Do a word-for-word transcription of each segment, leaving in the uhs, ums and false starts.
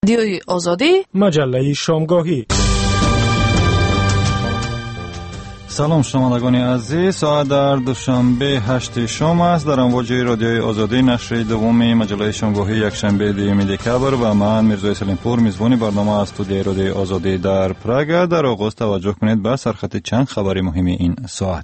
رادیوی آزادی، مجله شامگاهی. سلام شنوندگان عزیز، ساعت در دوشنبه هشت شام است. در امواج رادیوی آزادی نشر دوم مجله شامگاهی یکشنبه دیوم دکبر و من میرزا سلیمپور میزبان برنامه از استودیوی رادیوی آزادی در پراگ. در آغاز توجه کنید به سرخط چند خبر مهم این ساعت.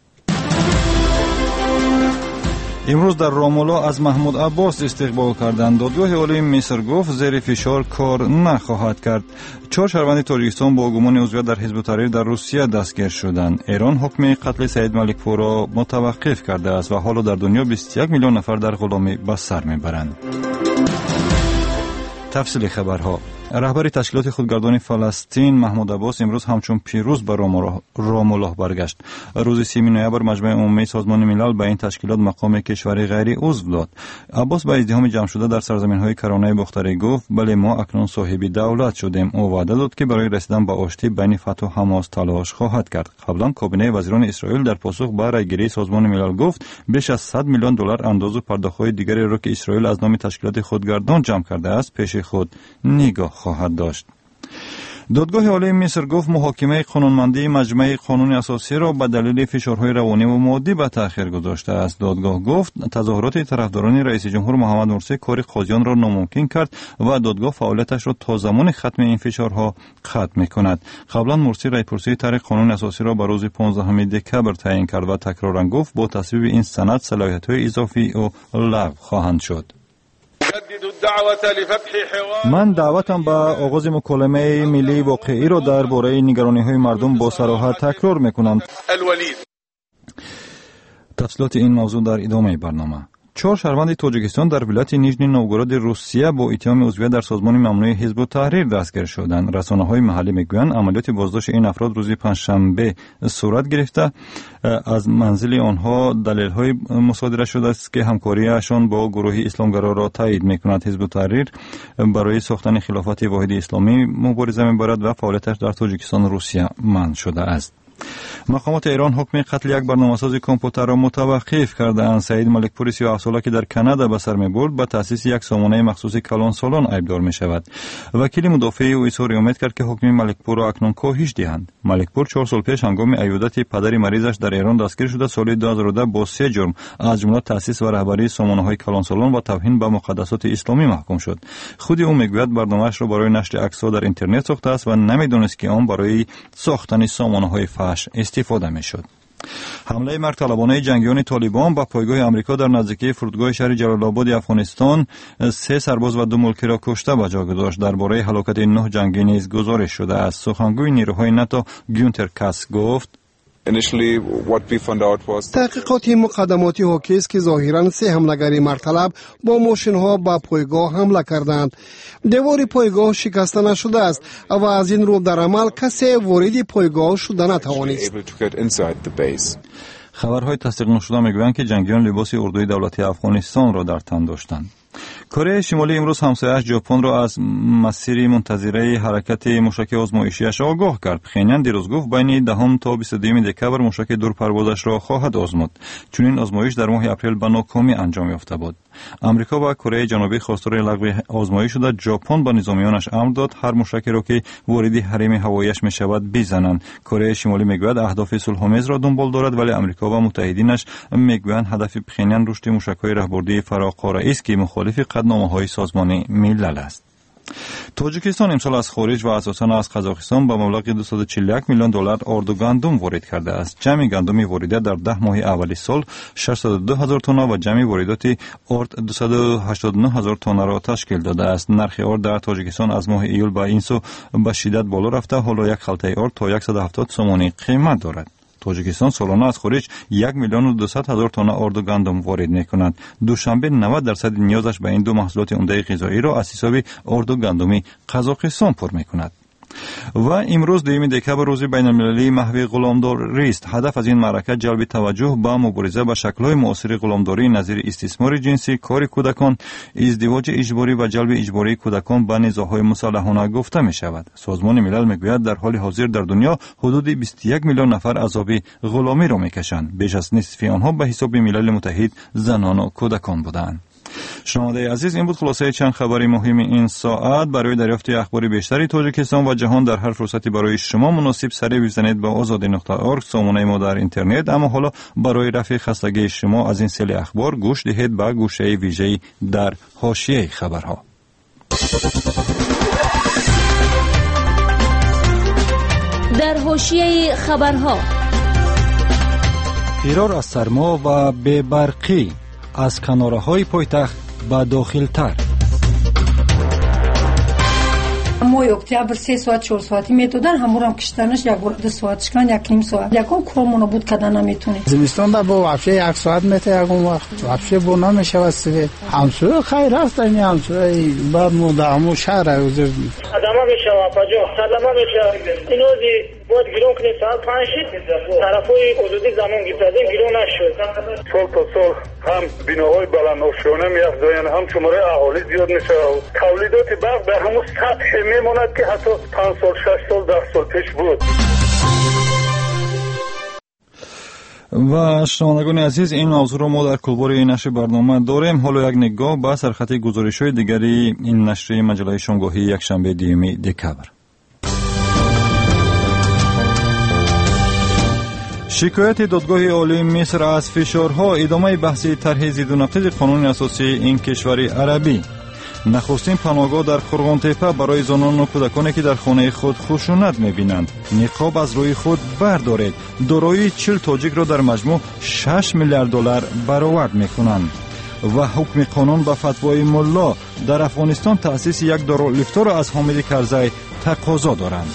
امروز در رامولا از محمود عباس استقبال کردند. دادگاه عالی مصر گفت زیر فشار کار نخواهد کرد. چهار شهروند تاجیکستان با گمان عضویت در حزب تحریر در روسیه دستگیر شدند. ایران حکم قتل سعید ملکپور را متوقف کرده است و حالا در دنیا بیست و یک میلیون نفر در غلامی به سر میبرند. تفصیل خبرها. رهبر تشکیلات خودگردان فلسطین محمود عباس امروز همچون پیروز به رام الله برگشت. روز سوم نوامبر مجمع عمومی سازمان ملل به این تشکیلات مقام کشور غیر عضو داد. عباس به ازدحام جمع شده در سرزمین‌های کرانه باختری گفت بله ما اکنون صاحب دولت شدیم. او وعده داد که برای رسیدن به آشتی بین فتح و حماس تلاش خواهد کرد. قبلا کابینه وزیران اسرائیل در پاسخ به رأیگیری سازمان ملل گفت بیش از صد میلیون دلار اندازه پرداخت‌های دیگری را که اسرائیل از نام تشکیلات خودگردان جمع کرده است پیش خود نگاه خواهد داشت. دادگاه عالی مصر گفت محاکمه قانونمندی مجمع قانون اساسی را به دلیل فشارهای روانی و مادی به تأخیر گذاشته است. دادگاه گفت تظاهرات طرفداران رئیس جمهور محمد مرسی کار قاضیان را ناممکن کرد و دادگاه فعالیتش را تا زمان ختم این فشارها ختم می‌کند. قبلا مرسی رأی‌پرسی طرح قانون اساسی را به روز پانزدهم دکبر تعیین کرد و تکرارا گفت با تصویب این سند صلاحیت‌های اضافی و لغو خواهند شد. من دعوتم به آغاز مکالمه ملی واقعی را درباره نگرانی‌های مردم با صراحت تکرار می‌کنم. تفصیلات این موضوع در ادامه برنامه. چهار شهروند تاجیکستان در ولایت نیژنی نوگوراد روسیه با اتهام عضویت در سازمان ممنوع حزب تحریر دستگیر شدند. رسانه‌های محلی میگویند عملیات بازداشت این افراد روز پنجشنبه صورت گرفته. از منزل آنها دلیل‌های مصادره شده است که همکاریشان با گروه اسلامگرا را تایید می‌کند. حزب تحریر برای ساختن خلافت واحد اسلامی مبارزه می‌برد و فعالیتش در تاجیکستان و روسیه منع شده است. مقامات ایران حکم قتل یک برنامه‌ساز کامپیوتر را متوقف کردند. سعید ملکپور سی و هفت ساله که در کانادا به سر می‌برد به تأسیس یک سامانه مخصوص کلان سالان ایبدار می‌شود. وکیل مدافع او اظهار امید کرد که حکم ملکپور را اکنون کاهش دهند. ملکپور چهار سال پیش هنگام عیادت پدر مریضش در ایران دستگیر شده. سال دو هزار و ده با سه جرم از جمله تأسیس و رهبری سامانه‌های کلان سالان و توهین به مقدسات اسلامی محکوم شد. خود او میگوید برنامه‌اش را برای نشر عکس‌ها در اینترنت ساخته است و نمی‌دانست که آن برای ساختن سامانه‌های فحش استفاده می‌شد. حمله مرگ طلبانه جنگیان طالبان به پایگاه آمریکا در نزدیکی فرودگاه شهر جلال آباد افغانستان سه سرباز و دو ملکی را کشته به جا گذاشت. درباره هلاکت نه جنگی نیز گزارش شده است. سخنگوی نیروهای ناتو گونتر کاس گفت تحقیقات مقدماتی حاکی است که ظاهراً سه حمله‌گر مرطلب با ماشین‌ها به پایگاه حمله کردند. دیوار پایگاه شکسته نشده است و از این رو در عمل کسی وارد پایگاه شده نتوانست. خبرهای تصدیق نشده میگویند که جنگیان لباس اردوی دولتی افغانستان را در تن داشتند. کره شمالی امروز همسایه‌اش ژاپن را از مسیر منتظره حرکت موشک آزمایشیش آگاه کرد. پخینیان دیروز گفت بین دهم تا بیست و دوم دکبر موشک دورپروازش را خواهد آزمود. چون این آزمایش در ماه اپریل به ناکامی انجام یافته بود. آمریکا و کره جنوبی خواستار لغو آزمایش شده. ژاپن با نظامیانش امر داد هر موشکی را که وارد حریم هواییش میشود بزنند. کره شمالی میگوید اهداف صلح‌آمیز را دنبال دارد ولی آمریکا و متحدینش میگویند هدف پخینیان رشد موشک‌های راهبردی فراقاره است که مخالف قطعنامه‌های سازمان ملل است. تاجیکستان امسال از خارج و اساساً از قزاقستان به مبلغ دویست و چهل و یک میلیون دلار آرد و گندم وارد کرده است. جمع گندم واردات در ده ماه اولی سال ششصد و دو هزار تن و جمع واردات آرد دویست و هشتاد و نه هزار تن را تشکیل داده است. نرخ آرد در تاجیکستان از ماه ایول به این سو به شدت بالا رفته. حالا یک خلطه آرد تا صد و هفتاد سومانی قیمت دارد. تاجیکستان سالانه از خارج یک میلیون و دویست هزار تن آرد و گندم وارد می‌کند. دوشنبه نود درصد نیازش به این دو محصولات عمده غذایی را از حساب آرد و گندمی قزاقستان پر می‌کند. و امروز دوم دکبر روز بین المللی محو غلامداری است. هدف از این معرکه جلب توجه به مبارزه با شکل‌های معاصر غلامداری نظیر استثمار جنسی، کار کودکان، ازدواج اجباری و جلب اجباری کودکان به نزاع‌های مسلحانه گفته می‌شود. سازمان ملل می‌گوید در حال حاضر در دنیا حدود بیست و یک میلیون نفر عذاب غلامی را می‌کشند. بیش از نصف آنها به حساب ملل متحد زنان و کودکان بودند. شنونده عزیز، این بود خلاصه چند خبری مهم این ساعت. برای دریافت اخبار بیشتری تاجیکستان و جهان در هر فرصتی برای شما مناسب سری بزنید به آزادی نقطه اورگ سامانه ما در اینترنت. اما حالا برای رفع خستگی شما از این سری اخبار گوش دهید به گوشه ویژه‌ای در حاشیه خبرها. در حاشیه خبرها: فرار از سرما و بی‌برقی از کناره‌های پایتخت به داخل‌تر. ماه اکتبر سه ساعت چهار ساعتی میتودن، همورم کشتنش یک دو ساعت کردن، یک نیم ساعت یکم کارمون بود کردن نمیتونی. زمستون دا با وقفه یک ساعت میته یکم وقت وقفه بونا میشه واسه همسایه خیر است. این همسایه بعد مدامو شهر از آدما میشه واپجو سلام میشه اینو دی بود گیرون کنی سال پنج طرفای حدودی زمان گرفتیم گیرون نشد. سال تا سال هم بناهای بلندآشیانه میافزاین، هم شماره اهالی زیاد میشه. تولیدات برق در همون سطح میماند که حتی پنج سال شش سال ده سال پیش بود. و شنوندگان عزیز، این موضوع رو ما در کلبار این نشر برنامه داریم. حالا یک نگاه به سرخط گزارش‌های دیگری این نشر مجله شامگاهی یکشنبه دیوم دکبر. شکایت دادگاه عالی مصر از فشارها، ادامه بحث طرح ضدنقض قانون اساسی این کشور عربی. نخستین پناهگاه در قرغان‌تپه برای زنان و کودکانی که در خانه خود خشونت می‌بینند. نقاب از روی خود بردارید. دارایی چهل تاجیک را در مجموع شش میلیارد دلار برآورد می‌کنند. و حکم قانون به فتوای ملا در افغانستان تأسیس یک دارالافتا را از حامد کرزی تقاضا دارند.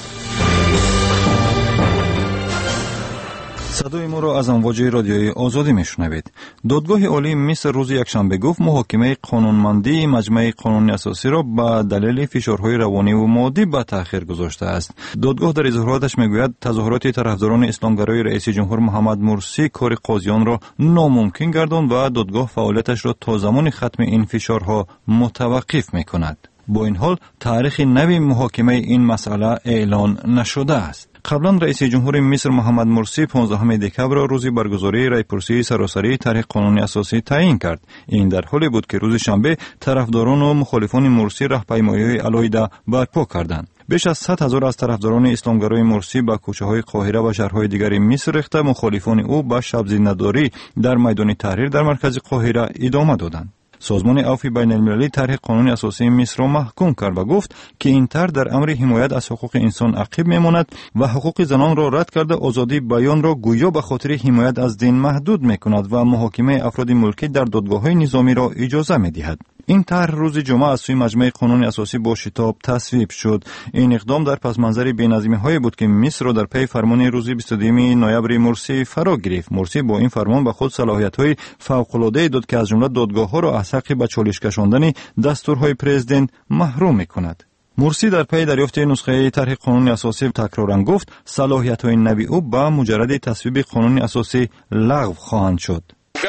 صدای ما را از امواج رادیویی آزادی میشنوید. دادگاه عالی مصر روز یکشنبه گفت محاکمه قانونمندی مجمع قانونی اساسی را به دلیل فشارهای روانی و مادی به تأخیر گذاشته است. دادگاه در اظهاراتش میگوید تظاهرات طرفداران اسلامگرای رئیس جمهور محمد مرسی کار قاضیان را ناممکن گرداند و دادگاه فعالیتش را تا زمان ختم این فشارها متوقف میکند. با این حال تاریخ نوی محاکمه این مسئله اعلان نشده است. قبلا رئیس جمهور مصر محمد مرسی پانزدهم دکبر را روز برگزاری رایپرسی سراسری طرح قانونی اساسی تعیین کرد. این در حالی بود که روز شنبه طرفداران و مخالفان مرسی راهپیمایی‌های علیحده برپا کردند. بیش از صد هزار از طرفداران اسلامگرای مرسی به کوچه‌های قاهره و شهرهای دیگر مصر ریخته مخالفان او به شب‌زنده‌داری در میدان تحریر در مرکز قاهره ادامه دادند. سازمان عفو بین المللی طرح قانون اساسی مصر را محکوم کرد و گفت که این طرح در امر حمایت از حقوق انسان عقب میماند و حقوق زنان را رد کرده آزادی بیان را گویا به خاطر حمایت از دین محدود میکند و محاکمه افراد ملکی در دادگاه‌های نظامی را اجازه میدهد. این طرح روز جمعه از سوی مجمع قانون اساسی با شتاب تصویب شد. این اقدام در پس منظر بی‌نظمی‌های بود که مصر را در پی فرمان روز بیست و دوم نوامبر مرسی فرا گرفت. مرسی با این فرمان به خود صلاحیت‌های فوق‌العاده داد که از جمله دادگاه‌ها را از حق به چالش کشاندن دستورهای پرزیدنت محروم می‌کند. مرسی در پی دریافت نسخه طرح قانون اساسی تکرارا گفت صلاحیت‌های نوی او با مجرد تصویب قانون اساسی لغو خواهند شد.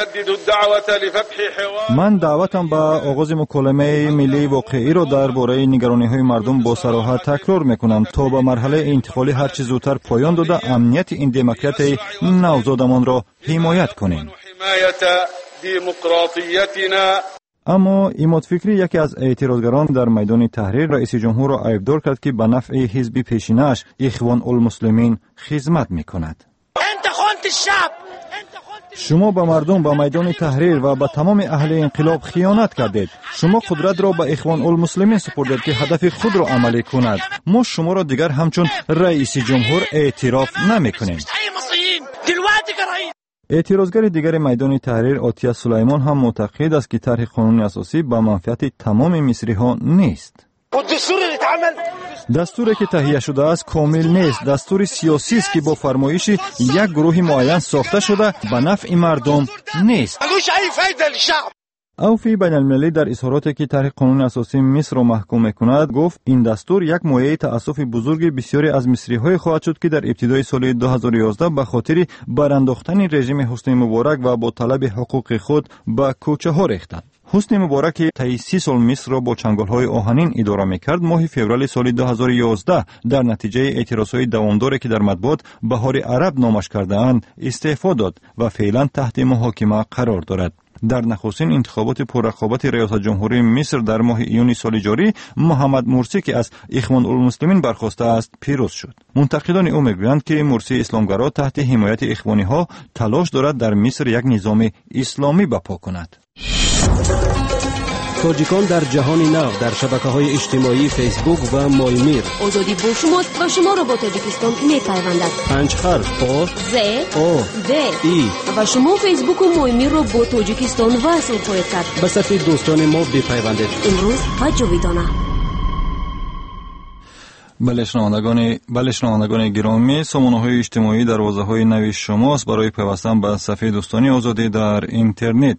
من دعوتم به آغاز مکالمه ملی واقعی را درباره نگرانی‌های مردم با صراحت تکرار می‌کنم تا به مرحله انتقالی هر چه زودتر پایان داده امنیت این دموکراسی نوزادمان را حمایت کنیم. اما ایماد فکری یکی از اعتراضگران در میدان تحریر رئیس جمهور را عیبدار کرد که به نفع حزب پیشینه‌اش اخوان المسلمین خدمت می‌کند. شما به مردم به میدان تحریر و به تمام اهل انقلاب خیانت کردید. شما قدرت را به اخوان المسلمین سپردید که هدف خود را عملی کند. ما شما را دیگر همچون رئیس جمهور اعتراف نمی‌کنیم. اعتراضگر دیگر میدان تحریر عطیه سلیمان هم معتقد است که طرح قانون اساسی به منفعت تمام مصری‌ها نیست. دستوری که تهیه شده است کامل نیست. دستور سیاسی است که با فرمایش یک گروه معین ساخته شده به نفع مردم نیست. عفو بین المللی در اظهاراتی که طرح قانون اساسی مصر را محکوم می‌کند گفت این دستور یک مایه تأسف بزرگ بسیاری از مصری‌های خواهد شد که در ابتدای سال دو هزار و یازده به خاطر برانداختن رژیم حسنی مبارک و با طلب حقوق خود به کوچه‌ها ریختند. حسنی مبارک که طی سی سال مصر را با چنگال‌های آهنین اداره می‌کرد ماه فوریه سال دو هزار و یازده در نتیجه اعتراض‌های دوامداری که در مطبوعات بهار عرب نامش کرده‌اند استعفا داد و فعلا تحت محاکمه قرار دارد. در نخستین انتخابات پررقابت ریاست جمهوری مصر در ماه ایون سال جاری محمد مرسی که از اخوان المسلمین برخواسته است پیروز شد. منتقدان او میگویند که مرسی اسلامگرا تحت حمایت اخوانی ها تلاش دارد در مصر یک نظام اسلامی برپا کند. تاجیکان در جهان نو در شبکه‌های اجتماعی فیسبوک و مایمیر. آزادی با شماست و شما را با تاجیکستان می‌پیوندد. پنج حرف آ ز او د ای و شما فیسبوک و مایمیر را با تاجیکستان وصل خواهید کرد. به صفحه دوستان ما بپیوندید. امروز و جاویدانه. بله شنوندگان بله شنوندگان گرامی، سامانه‌های اجتماعی دروازه‌های نوی شماست برای پیوستن به صفحه دوستانی آزادی در اینترنت.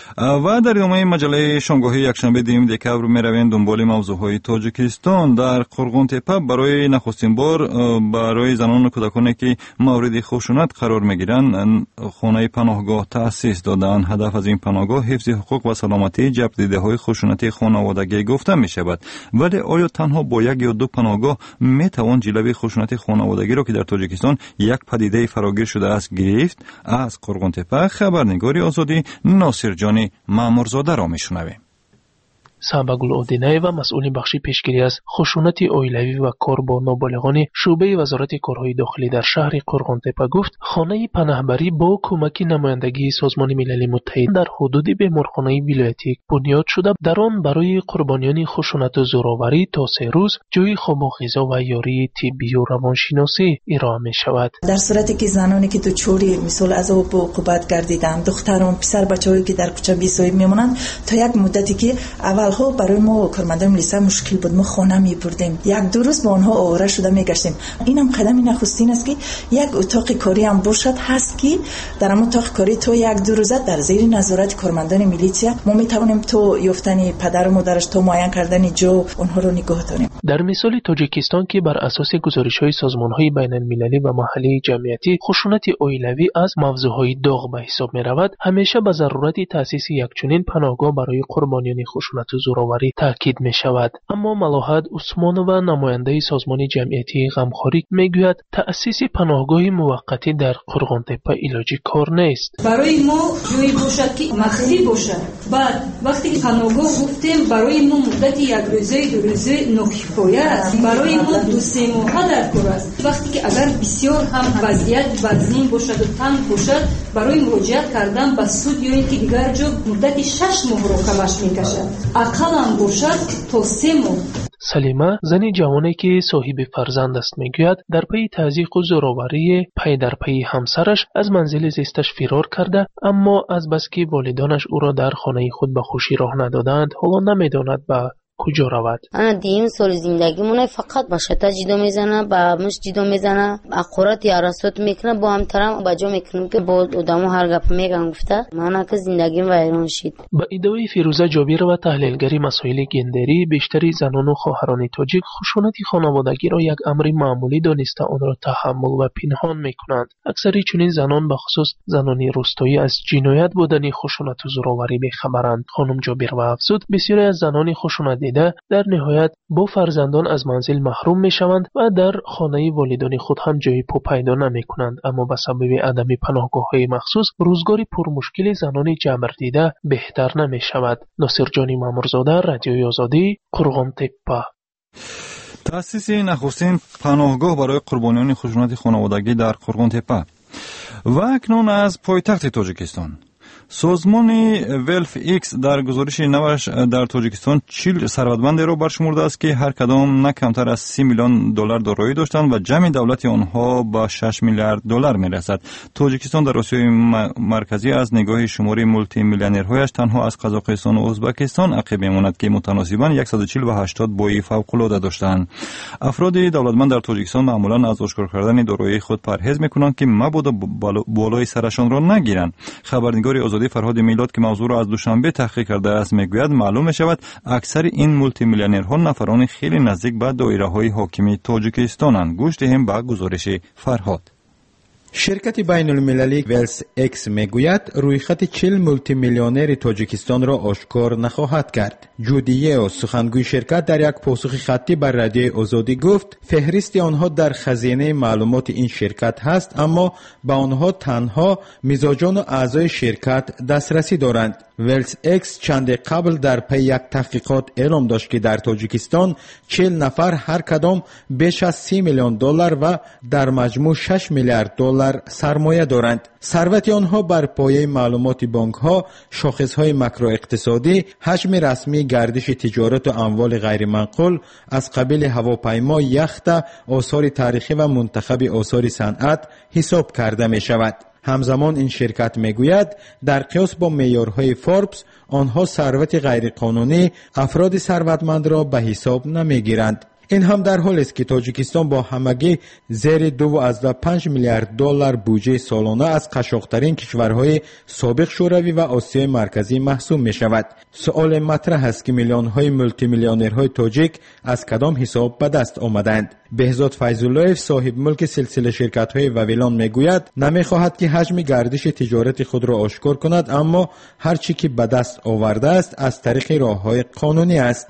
و در ادامه مجله شامگاهی یکشنبه دوم دکبر می‌رویم دنبال موضوعهای تاجیکستان. در قرغون تپه برای نخستین بار برای زنان و کودکانی که مورد خشونت قرار می‌گیرند خانه پناهگاه تأسیس دادند. هدف از این پناهگاه حفظ حقوق و سلامتی جبر‌دیده‌های خشونت خانوادگی گفته می‌شود. ولی آیا تنها با یک یا دو پناهگاه می‌توان جلوی خشونت خانوادگی را که در تاجیکستان یک پدیده فراگیر شده است گرفت؟ از قرغون تپه خبرنگاری آزادی ناصر جان مامورزاده را میشنویم. سباگل اودینای و مسئول بخش پیشگیری از خشونت اویلوی و کار با نابالغان شعبه وزارت کارهای داخلی در شهر قرغون تپه گفت خانه پناهبری با کمک نمایندگی سازمان ملل متحد در حدود بیمارخانه ولایتی بنیاد شده. در آن برای قربانیان خشونت و زورآوری تا سه روز جای خواب و غذا و یاری طبی و روانشناسی ارائه می شود. در صورتی که زنانی که دچار مثال عذاب و عقوبت گردیدند، دختران پسر بچه‌هایی که در کوچه بی‌صاحب میمونند، تا یک مدتی که اول ها برای ما کارمندان ملیسا مشکل بود، ما خانه می بردیم، یک دو روز با آنها آواره شده می گشتیم. اینم قدم نخستین است که یک اتاق کاری هم باشد هست که در اون اتاق کاری تو یک دو روزه در زیر نظارت کارمندان میلیسا ما می توانیم تو یافتن پدر و مادرش، تو معاین کردن جو اونها رو نگاه داریم. در مثال تاجیکستان که بر اساس گزارش‌های سازمان‌های بین‌المللی و محلی جمعیتی خشونت اویلوی از موضوعهای داغ به حساب می‌رود، همیشه به ضرورت تأسیس یک چنین پناهگاه برای قربانیان خشونت و زورآوری تاکید می‌شود. اما ملاحد عثمان و نماینده سازمان جمعیتی غمخواری می‌گوید تأسیس پناهگاه موقتی در قرغون تپه علاج کار نیست. برای ما جایی باشد که مخفی باشد. بعد وقتی که پناهگاه گفتیم برای ما مدت یک روزه دو روزه ناکفایه است، برای ما دو سه ماه در کار است. وقتی که اگر بسیار هم وضعیت وزین باشد و تنگ باشد، برای مراجعه کردن به سود یا اینکه دیگر جا مدت شش ماه را کمش می‌کشد. اقل هم باشد تا سه ماه. سلیمه زنی جوانی که صاحب فرزند است میگوید در پی تضییق و زورآوری پی در پی همسرش از منزل زیستش فرار کرده، اما از بس که والدانش او را در خانه خود به خوشی راه ندادند حالا نمیداند به کجا رود. انا دیم سال زندگیمون فقط با شتا جدا میزنه، با مش جدا میزنه، اقورات یاراسات میکنه، با هم ترم بجا میکنه که با آدمو هر گپ میگن گفته من که زندگیم ویران شد. با ادعای فیروزه جابیر و تحلیلگری مسائل گندری، بیشتری زنان و خواهران تاجیک خشونت خانوادگی را یک امر معمولی دانسته آن را تحمل و پنهان میکنند. اکثری چنین زنان به خصوص زنان روستایی از جنایت بودن خشونت و زورآوری بیخبرند. خانم جابیر و افزود بسیاری از زنان خشونت دیده در نهایت با فرزندان از منزل محروم می شوند و در خانه والدان خود هم جای پا پیدا نمی کنند، اما به سبب عدم پناهگاه های مخصوص روزگاری پرمشکل زنان جبر دیده بهتر نمی شود. ناصر جانی مامورزاده، رادیوی آزادی، قرغون تپه. تأسیس نخستین پناهگاه برای قربانیان خشونت خانوادگی در قرغون تپه. و اکنون از پایتخت تاجیکستان. سازمان ولف ایکس در گزارش نوش در تاجیکستان چهل ثروتمند را برشمرده است که هر کدام نه کمتر از سی میلیون دلار دارایی داشتند و جمع دولت آنها به شش میلیارد دلار میرسد. تاجیکستان در آسیای مرکزی از نگاه شمار مولتی میلیونرهایش تنها از قزاقستان و ازبکستان عقب میماند که متناسباً صد و چهل و هشتاد بای فوق العاده داشتند. افراد دولتمند در تاجیکستان معمولاً از آشکار کردن دارایی خود پرهیز میکنند که مبادا بالای سرشان را نگیرند. خبرنگار آزادی فرهاد میلاد که موضوع را از دوشنبه تحقیق کرده است میگوید معلوم می شود اکثر این مولتی میلیونرها نفران خیلی نزدیک به دایره های حاکمی تاجیکستانند. گوش دهیم به گزارش فرهاد. شرکت بین المللی ولس اکس میگوید رویخط چهل مولتی میلیونر تاجیکستان را آشکار نخواهد کرد. جودیه سخنگوی شرکت در یک پاسخ خطی بر رادیوی آزادی گفت فهرست آنها در خزینه معلومات این شرکت هست، اما به آنها تنها مزاجان و اعضای شرکت دسترسی دارند. ولس اکس چند قبل در پی یک تحقیقات اعلام داشت که در تاجیکستان چهل نفر هر کدام بیش از سی میلیون دلار و در مجموع شش میلیارد دلار سرمایه دارند. ثروت آنها بر پایه معلومات بانک ها، شاخص های ماکرو اقتصادی، حجم رسمی گردش تجارت و اموال غیر منقول از قبیل هواپیما، یخت، آثار تاریخی و منتخب آثار صنعت حساب کرده می شود. همزمان این شرکت میگوید در قیاس با معیارهای فوربس آنها ثروت غیرقانونی افراد ثروتمند را به حساب نمیگیرند. این هم در حالی است که تاجیکستان با همگی زیر دو و از پنج میلیارد دلار بودجه سالانه از قشاق‌ترین کشورهای سابق شوروی و آسیای مرکزی محسوب می شود. سؤال مطرح است که میلیون های مولتی میلیونرهای تاجیک از کدام حساب به دست آمدند. بهزاد فیض‌اللهیف صاحب ملک سلسله شرکت‌های واویلان میگوید نمی‌خواهد که حجم گردش تجارت خود را آشکار کند، اما هر چی که به دست آورده است از طریق راه‌های قانونی است.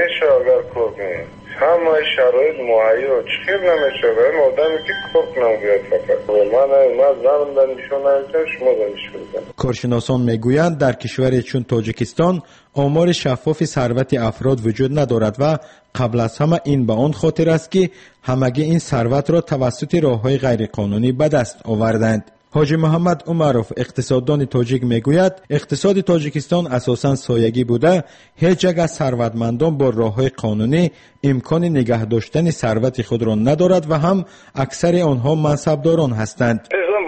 همه شرایط مهیا و چخیر نمیشه و این آدمی که کارک نمیگوید فقط من من زنم دانشون نمیشه شما دانشون بزن. کارشناسان میگویند در کشوری چون تاجیکستان آمار شفاف ثروت افراد وجود ندارد و قبل از همه این به آن خاطر است که همگی این ثروت را توسط راه‌های غیرقانونی به دست آوردند. حاجی محمد عمروف اقتصاددان تاجیک میگوید اقتصاد تاجیکستان اساساً سایگی بوده، هیچ یک از ثروتمندان با راه‌های قانونی امکان نگه داشتن ثروت خود را ندارد و هم اکثر آنها منصبداران هستند.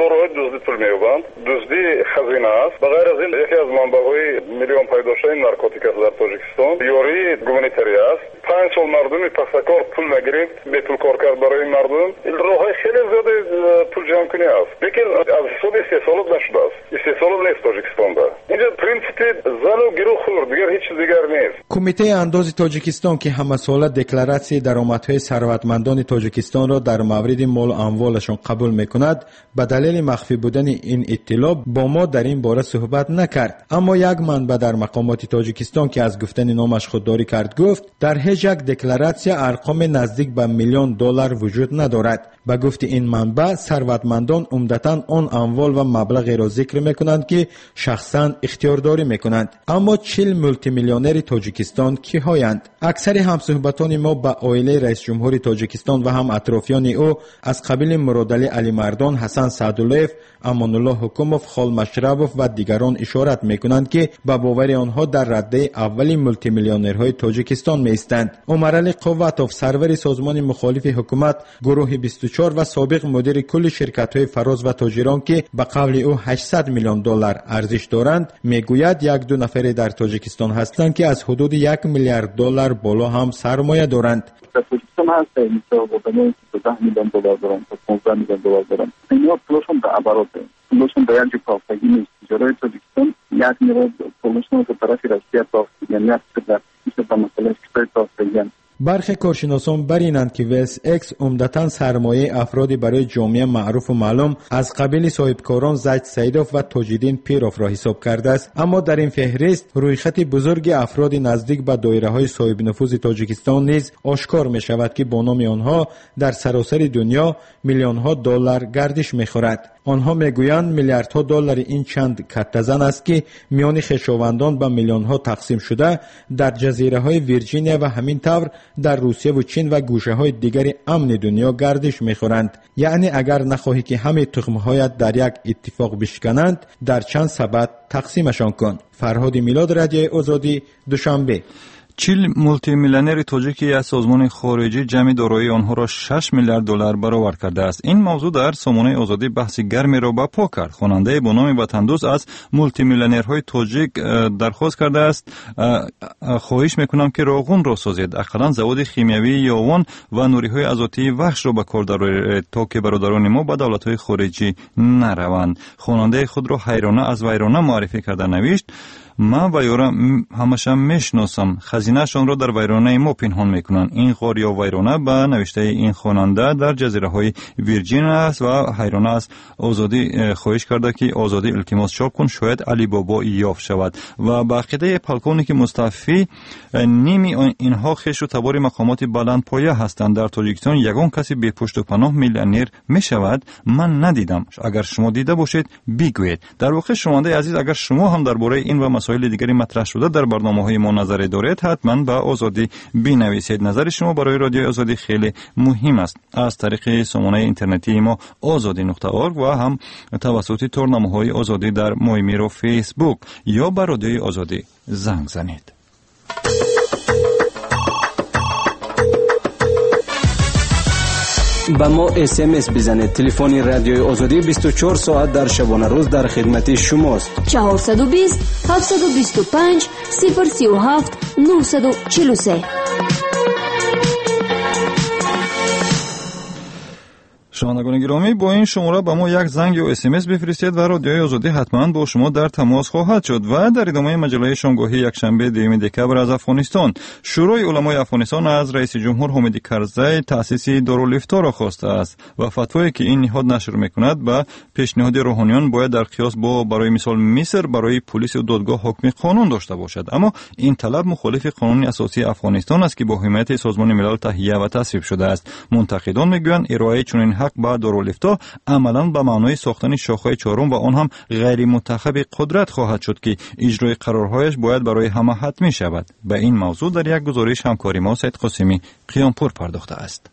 میوبند دزدی خزینه است. بغیر از این یکی از منبع‌های میلیون پیداشته نارکوتیک است در تاجیکستان. یوری گومانیتری است. پنج سال مردم پخسکار پول نگرفت، به پول کار کرد برای مردم. این راه‌های خیلی زیاد پول جمع کنی است. لیکن از سود استحصالات نشده است. استحصالات نیست تاجیکستان دا. اینجا پرینسیپ زن و گروه خور دیگر هیچ چیز دیگر نیست. کمیته انداز تاجیکستان که همه ساله دکلراسیون درآمدهای ثروتمندان تاجیکستان را در مورد مال و اموالشان قبول می‌کند، به دلیل مخفی بودن این اطلاع با ما در این باره صحبت نکرد. اما یک منبع در مقامات تاجیکستان که از گفتن نامش خودداری کرد گفت در هیچ یک دکلراسیون ارقام نزدیک به میلیون دلار وجود ندارد. به گفت این منبع ثروتمندان عمدتاً آن اموال و مبلغی را ذکر میکنند که شخصاً اختیارداری میکنند. اما چهل مولتی میلیونر تاجیکستان کیهایند؟ اکثر همصحبتان ما به عائله رئیس جمهور تاجیکستان و هم اطرافیان او از قبیل مرادعلی علی مردان، حسن سعداللهیف، امان الله حکوموف، خال مشربوف و دیگران اشارت میکنند که به باور آنها در رده اولی مولتی میلیونرهای تاجیکستان میستند. عمر علی قوتوف سرور سازمان مخالف حکومت گروه بیست و چهار و سابق مدیر کل شرکت‌های فراز و تاجران که به قول او هشتصد میلیون دلار ارزش دارند میگوید یک دو نفر در تاجیکستان هستند که از حدود یک میلیارد دلار بالا هم سرمایه دارند. تاجیکستان هست اینجا بودن ده میلیون دلار دارند تا پانزده میلیون دلار دارند. اینا پولشون به عبارات پولشون به یک کافتگی نیست. تجارت تاجیکستان یک میلیارد پولشون به طرف روسیه تافتگی نیست در میشه به مسئله کشور تافتگی. برخی کارشناسان برینند که ولس اکس عمدتاً سرمایه افرادی برای جامعه معروف و معلوم از قبیل صاحبکاران زید سیدوف و تاج‌الدین پیروف را حساب کرده است، اما در این فهرست رویخط بزرگ افراد نزدیک به دایره‌های صاحب نفوذ تاجیکستان نیز آشکار می شود که با نام آنها در سراسر دنیا میلیون‌ها دلار گردش می‌خورد. آنها میگویند میلیاردها دلار این چند کتزن است که میان خویشاوندان به میلیون‌ها تقسیم شده در جزیره‌های ویرجینیا و همین طور در روسیه و چین و گوشه‌های دیگر امن دنیا گردش می‌خورند. یعنی اگر نخواهی که همه تخم‌هایت در یک اتفاق بشکنند، در چند سبد تقسیمشان کن. فرهاد میلاد، رادیو آزادی، دوشنبه. چهل مولتی میلیونر تاجیکی از سازمان خارجی جمع دارایی آنها را شش میلیارد دلار برآورد کرده است. این موضوع در سامانه آزادی بحث گرمی را برپا کرد. خواننده با نام وطندوست از مولتی میلیونرهای تاجیک درخواست کرده است خواهش میکنم که راغون را سازید، اقلا زواد شیمیایی یاوان و نوریهای ازاتی وحش را به کار درآورید تا که برادران ما به دولت‌های خارجی نروند. خواننده خود را حیرانه از ویرانه معرفی کرده نوشت من و یارا همشم میشناسم. خزینه‌شان را در ویرانه ما پنهان میکنند. این غار یا ویرانه به نوشته این خواننده در جزیره های ویرجین است و حیرانه است. آزادی خواهش کرده که آزادی التماس چاپ کن، شاید علی بابا یافت شود. و با عقیده پلکونیک مصطفی نیمی اینها خیش و تبار مقامات بلند پایه هستند. در تاجیکستان یگان کسی به پشت و پناه میلیونر می شود من ندیدم. اگر شما دیده باشید بگویید. در واقع شنونده عزیز، اگر شما هم درباره این و مسائل دیگری مطرح شده در برنامه‌های ما نظر دارید، حتما به آزادی بنویسید. نظر شما برای رادیو آزادی خیلی مهم است. از طریق سامانه اینترنتی ما آزادی نقطه اورگ و هم توسط تورنمه‌های آزادی در مایمیر و فیسبوک یا بر رادیوی آزادی زنگ زنید. با ما اس ام اس بزنید. تلفن رادیوی آزادی بیست و چهار ساعت در شبانه روز در خدمت شماست. چهارصد و بیست هفتصد و بیست و پنج صفر سی و هفت نهصد و چهل و سه. شنوندگان گرامی، با این شماره به ما یک زنگ یا اس ام اس بفرستید و رادیوی آزادی حتما با شما در تماس خواهد شد. و در ادامه مجله شامگاهی یکشنبه دوم دکبر از افغانستان، شورای علمای افغانستان از رئیس جمهور حامد کرزی تأسیس دارالافتا را خواسته است و فتوایی که این نهاد نشر میکند به پیشنهاد روحانیون باید در قیاس با برای مثال مصر برای پلیس و دادگاه حکم قانون داشته باشد. اما این طلب مخالف قانون اساسی افغانستان است که با حمایت سازمان ملل تهیه و تصویب شده است. منتقدان میگویند ارائه چنین حق با دارالافتا عملاً به معنای ساختن شاخه چهارم و آن هم غیر منتخب قدرت خواهد شد که اجرای قرارهایش باید برای همه حتمی شود. به این موضوع در یک گزارش همکاری ما سید قاسمی قیامپور پرداخته است.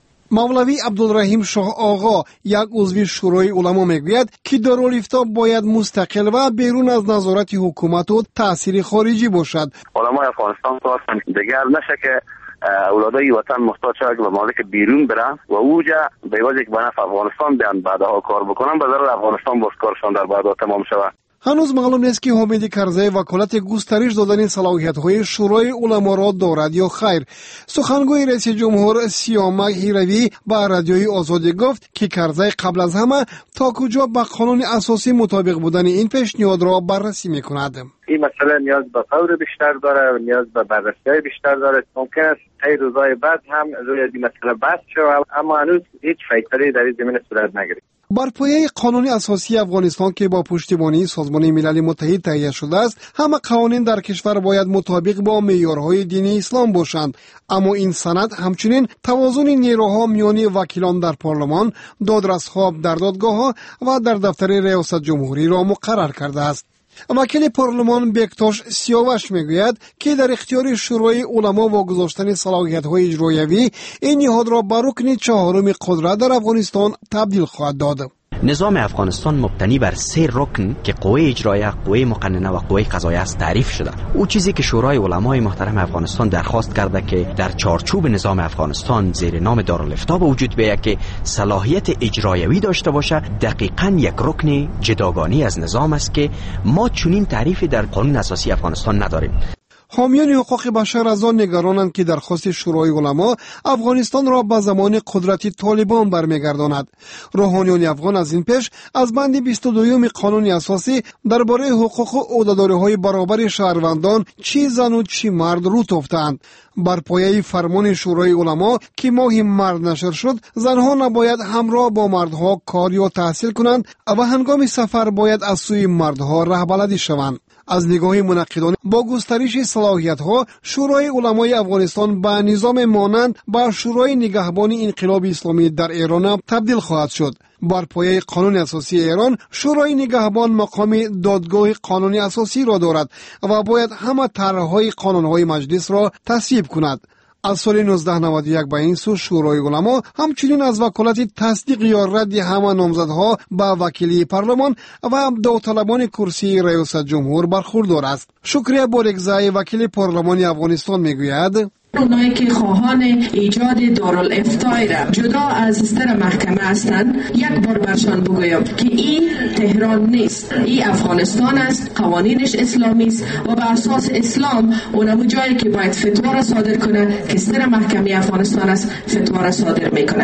مولوی عبدالرحیم شاه آقا، یک عضو شورای علما، میگوید که دارالافتا باید مستقل و بیرون از نظارت حکومت و تأثیر خارجی باشد. علمای افغانستان خواستن دیگر نشه که اولادای وطن محتاج شود به مالک بیرون برن و اوجا به وجه که به نفع افغانستان بیان بعدها کار بکنن، به ضرر افغانستان باز کارشان در بعدها تمام شود. هنوز معلوم نیست که حامد کرزی وکالت گسترش دادن صلاحیت‌های شورای علما را دارد یا خیر. سخنگوی رئیس جمهور سیامک هیروی با رادیوی آزادی گفت که کرزی قبل از همه تا کجا با قانون اساسی مطابق بودن این پیشنهاد را بررسی می‌کند. این مسئله نیاز به غور بیشتر داره و نیاز به بررسی بیشتر داره. ممکن است ای روزهای بعد هم روی این مسئله بحث شود، اما هنوز هیچ فیصله در این زمینه صورت نگرفته. بر پایه قانون اساسی افغانستان که با پشتیبانی سازمان ملل متحد تهیه شده است، همه قوانین در کشور باید مطابق با معیارهای دینی اسلام باشند. اما این سند همچنین توازن نیروها میان وکیلان در پارلمان، دادرس‌ها در دادگاه‌ها و در دفتر ریاست جمهوری را مقرر کرده است. وکیل پارلمان بکتاش سیاوش میگوید که در اختیار شورای علما واگذاشتن صلاحیت‌های اجرایوی این نهاد را به رکن چهارم قدرت در افغانستان تبدیل خواهد داد. نظام افغانستان مبتنی بر سه رکن که قوه اجرایه، قوه مقننه و قوه قضاییه است تعریف شده. او چیزی که شورای علمای محترم افغانستان درخواست کرده که در چارچوب نظام افغانستان زیر نام دارالافتا به وجود بیاید که صلاحیت اجرایوی داشته باشه، دقیقاً یک رکن جداگانه از نظام است که ما چنین تعریفی در قانون اساسی افغانستان نداریم. حامیان حقوق بشر از آن نگرانند که درخواست شورای علما افغانستان را به زمان قدرت طالبان برمیگرداند. روحانیان افغان از این پیش از بند بیست و دو قانون اساسی درباره حقوق و عهده‌داری‌های برابر شهروندان چی زن و چی مرد رو تافتند. بر پایه فرمان شورای علما که ماه مرد نشر شد، زنها نباید همراه با مردها کار یا تحصیل کنند و هنگام سفر باید از سوی مردها رهبردی شوند. از نگاه منقدان با گسترش صلاحیت‌ها شورای علمای افغانستان به نظام مانند با شورای نگهبان انقلاب اسلامی در ایران تبدیل خواهد شد. بر پایه قانون اساسی ایران شورای نگهبان مقام دادگاه قانونی اساسی را دارد و باید همه طرح‌های قانون‌های مجلس را تصویب کند. از سال نوزده نود و یک به این سو شورای علما همچنین از وکالت تصدیق یا رد همه نامزدها به وکیلی پارلمان و داوطلبان کرسی ریاست جمهور برخوردار است. شکریه بارگزای وکیل پارلمان افغانستان میگوید اونایی که خواهان ایجاد دارالافتا را جدا از سر محکمه هستند، یک بار برشان بگویم که این تهران نیست، این افغانستان است، قوانینش اسلامی است و به اساس اسلام اونمو جایی که باید فتوا را صادر کنه که سر محکمه افغانستان است فتوا را صادر میکنه.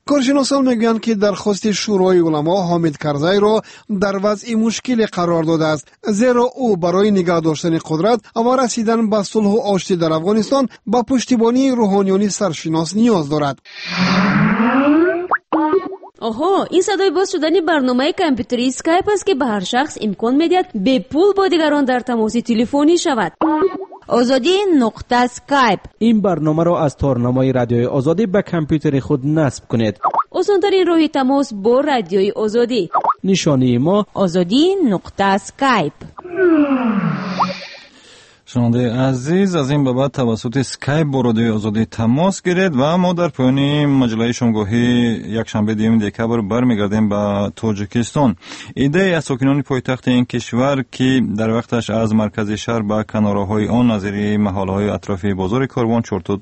کارشناسان میگویند که درخواست شورای علما حامد کرزی را در وضع مشکل قرار داده است، زیرا او برای نگاه داشتن قدرت و رسیدن به صلح و آشتی در افغانستان با پشتیبانی روحانیون سرشناس نیاز دارد. آها، این صدای باز شدن برنامه کامپیوتری اسکایپ است که به هر شخص امکان میدهد به پول با دیگران در تماس تلفنی شود. آزادی نقطه اسکایپ. این برنامه را از تارنمای رادیوی آزادی به کامپیوتر خود نصب کنید. آسان‌ترین راه تماس با رادیوی آزادی. نشانی ما آزادی نقطه اسکایپ. شنونده عزیز، از این به بعد توسط اسکایپ با رادیوی آزادی تماس گیرید و ما در پایان مجله شامگاهی یک شنبه دیوم دکبر برمیگردیم به تاجیکستان. ایده از ساکنان پایتخت این کشور که در وقتش از مرکز شهر به کناره‌های آن نظیر محله‌های اطراف بازار کاروان چرتو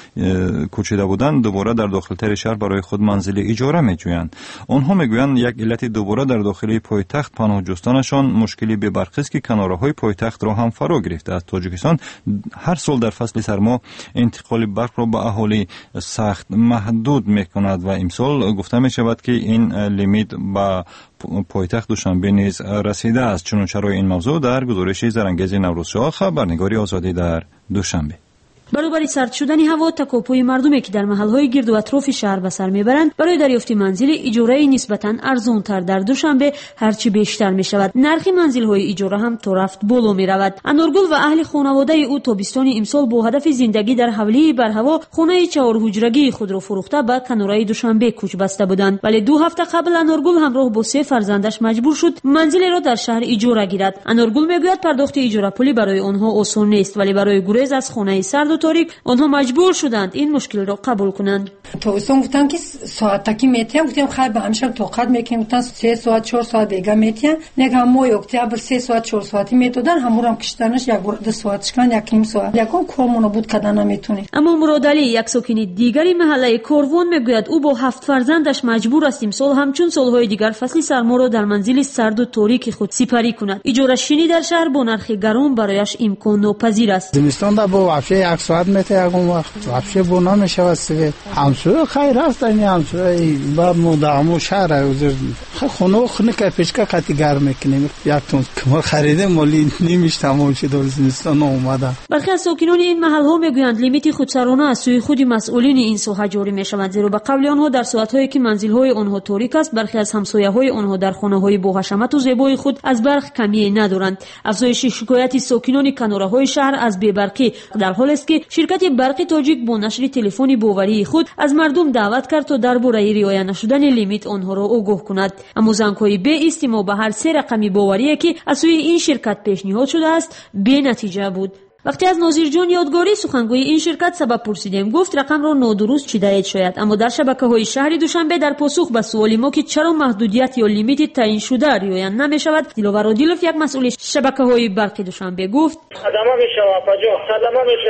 کوچیده بودند، دوباره در داخل‌تر شهر برای خود منزل اجاره می‌جویند. آنها می‌گویند یک علت دوباره در داخل پایتخت پناه جستنشان مشکلی به برق است که کناره‌های پایتخت را هم فرا گرفته است. تاجیکستان هر سال در فصل سرما انتقال برق را به اهالی سخت محدود می‌کند و امسال گفته می‌شود که این لیمیت به پایتخت دوشنبه نیز رسیده است. چون چرای این موضوع در گزارش زرنگیز نوروز شاه، خبرنگاری آزادی در دوشنبه. برابر سرد شدن هوا، تکاپوی مردمی که در محلهای گرد و اطراف شهر به سر میبرند برای دریافت منزل اجاره نسبتاً ارزان‌تر در دوشنبه هرچی بیشتر می شود. نرخ منزل‌های اجاره هم تا رفت بالا می رود. انارگل و اهل خانواده او تابستان امسال با هدف زندگی در حولی بر هوا خانه چهار حجرگی خود را فروخته به کنارهای دوشنبه کوچ بسته بودند، ولی دو هفته قبل انارگل همراه با سه فرزندش مجبور شد منزل را در شهر اجاره گیرد. انارگل میگوید پرداخت اجاره پولی برای آنها آسان نیست، ولی برای گریز از خانه سرد تاریک آنها مجبور شدند این مشکل را قبول کنند. تابستان گفتن که ساعت تکی میتیم، گفتیم خیر به همیشه طاقت میکنیم، گفتن سه ساعت چهار ساعت دیگه میتیم. نگه ماه اکتبر سه ساعت چهار ساعتی میتودن، همون کشتنش یک دو ساعت کردن، یک نیم ساعت یکم کارمون بود کردن نمیتونه. اما مراد علی یک ساکن دیگری محله کاروان میگوید او با هفت فرزندش مجبور است امسال همچون سالهای دیگر فصل سرما را در منزل سرد و تاریک خود سپری کند. اجاره شینی در شهر با نرخ گران برایش امکان ناپذیر است. زمستان دا با وحشه یک ساعت میته یکم وقت وحشه بنا میشود سوی همسو خیر است. این همسو با مدامو شهر اوزر خونو خونه که پیشکا قطی گرم میکنیم. یک تون کمر خریده مالی نمیشه تمام شد در زمستان اومده. برخی از ساکنان این محل ها میگویند لیمیت خودسرانه از سوی خود مسئولین این ساحه جاری میشود، زیرا به قول آنها در ساعت‌هایی که منزل‌های آنها تاریک است برخی از همسایه‌های آنها در خانه‌های با حشمت و زیبای خود از برق کمی ندارند. افزایش شکایت ساکنان کناره‌های شهر از بی‌برقی در حالی است که شرکت برق تاجیک با نشر تلفن باوری خود از مردم دعوت کرد تا درباره رعایت نشدن لیمیت آنها را آگاه کند. اما زنگ‌های به استماع به هر سه رقمی باوری که از سوی این شرکت پیشنهاد شده است بی نتیجه بود. وقتی از ناظر جان یادگاری سخنگوی این شرکت سبب پرسیدیم، گفت رقم را نادرست چیده شاید، اما در شبکه‌های شهر دوشنبه در پاسخ به سوال ما که چرا محدودیت یا لیمیت تعیین شده رعایت نمی‌شود، دلوار عادلوف یک مسئول شبکه‌های برق دوشنبه گفت خدمه میشه پاجو خدمه میشه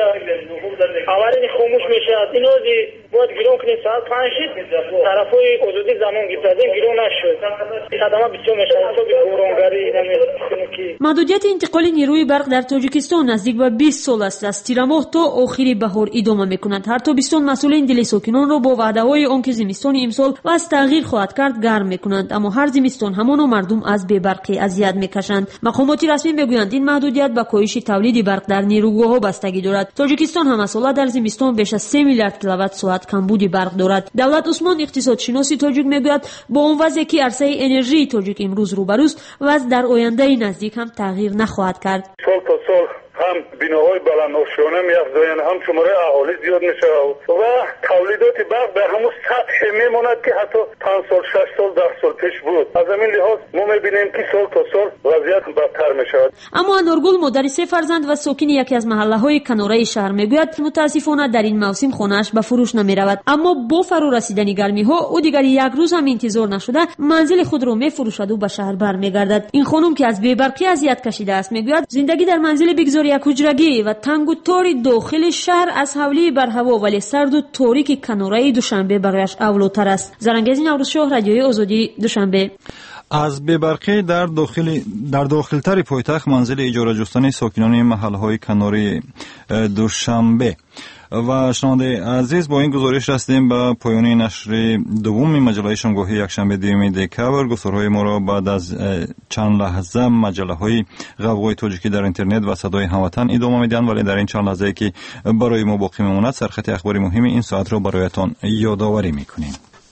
اولین خاموش میشه اینوزی بود گیرون کنیم ساعت پنج طرفای حدودی زمان گرفتیم گیرون نشد خدمه بسیار میشه تو گورونگری نمی‌کنه. محدودیت انتقال نیروی برق در تاجیکستان نزدیک به بیست سال است. از تیر ماه تا آخر بهار ادامه می‌کند. هر تابستان مسئولین دل ساکنان را با وعده‌های آنکه زمستان امسال و از تغییر خواهد کرد گرم می‌کنند، اما هر زمستان همان مردم از بی‌برقی اذیت می‌کشند. مقامات رسمی می‌گویند این محدودیت به کاهش تولید برق در نیروگاه‌ها بستگی دارد. تاجیکستان هم سال در زمستان بیش از سه میلیارد کیلووات ساعت کمبود برق دارد. دولت عثمان اقتصادشناس تاجیک می‌گوید با اون وضعی که عرصه انرژی تاجیک امروز روبروست وضع در آینده نزدیک هم تغییر نخواهد کرد. سال تا سال هم بناهای بلندآشیانه می‌افزایند، هم شماره اهالی زیاد میشه و تولیدات برق به همون سطح میماند که حتی پنج سال شش سال ده سال پیش بود. از همین لحاظ ما می‌بینیم که سال تا سال وضعیت بدتر میشود. اما انارگل مادر سه فرزند و ساکن یکی از محله‌های کناره شهر میگوید متاسفانه در این موسم خانه‌اش به فروش نمی‌رود، اما با فرو رسیدن گرمی‌ها او دیگر یک روز هم انتظار نشده منزل خود را می‌فروشد و به شهر برمیگردد. این خانم که از بی‌برقی اذیت کشیده است میگوید زندگی در منزل بگذار یک حجرگی و تنگ و تار داخل شهر از حولی بر هوا ولی سرد و تاریک کناره دوشنبه برایش اولوتر است. زرنگیز نوروز شاه، رادیوی آزادی، دوشنبه. از بی‌برقی در داخل در داخلتر پایتخت منزل اجاره جستن ساکنان محلهای کناری دوشنبه. و شنونده عزیز، با این گزارش رسیدیم به پایان نشر دوم مجله شنبه یکشنبه دوم دکبر. گفتارهای ما را بعد از چند لحظه مجله های غوغای تاجیکی در اینترنت و صدای هموطن ادامه میدن، ولی در این چند لحظه که برای ما باقی میماند سرخط اخبار مهم این ساعت را برایتان یادآوری میکنیم.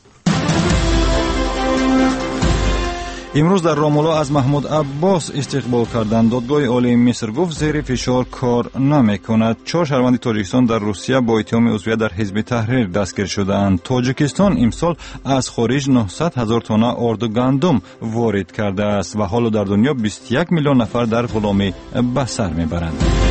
امروز در رامولا از محمود عباس استقبال کردند. دادگاه عالی مصر گفت زیر فشار کار نمیکند. چهار شهروند تاجیکستان در روسیه با اتهام عضویت در حزب تحریر دستگیر شدند. تاجیکستان امسال از خارج نهصد هزار تن آرد و گندم وارد کرده است و حالا در دنیا بیست و یک میلیون نفر در غلامی به سر میبرند.